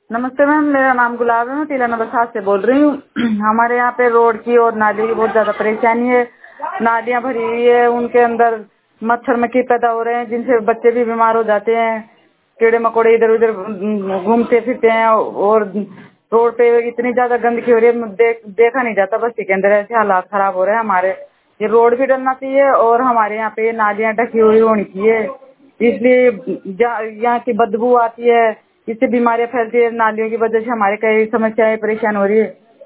नमस्ते मैम, मेरा नाम गुलाब है। मैं टीला नंबर 7 से बोल रही हूँ। हमारे यहाँ पे रोड की और नाली की बहुत ज्यादा परेशानी है। नालियाँ भरी हुई है, उनके अंदर मच्छर मक्खी पैदा हो रहे हैं, जिनसे बच्चे भी बीमार हो जाते हैं। कीड़े मकोड़े इधर उधर घूमते फिरते हैं और रोड पे इतनी ज्यादा गंदगी हो रही है, देखा नहीं जाता। बस्ती के अंदर ऐसे हालात खराब हो रहे हैं हमारे। ये रोड भी डलना चाहिए और हमारे यहाँ पे नालियाँ ढकी हुई होनी चाहिए। इसलिए यहाँ की बदबू आती है, इससे बीमारियां फैलती है। नालियों की वजह से हमारे कई समस्याएं परेशान हो रही है।